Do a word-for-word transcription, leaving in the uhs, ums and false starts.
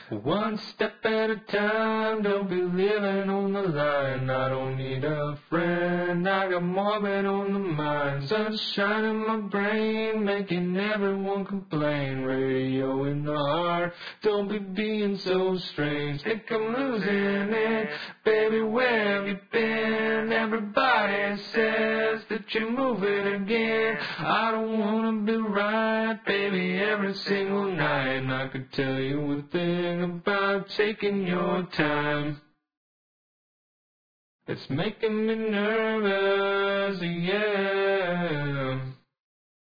One step at a time, don't be living on the line. I don't need a friend, I got morbid on the mind. Sunshine in my brain, making everyone complain. Radio in the heart, don't be being so strange. Think I'm losing it, baby, where have you been? Everybody says that you're moving again. I don't wanna be right, baby, every single night. And I could tell you a thing about taking your time. It's making me nervous, yeah.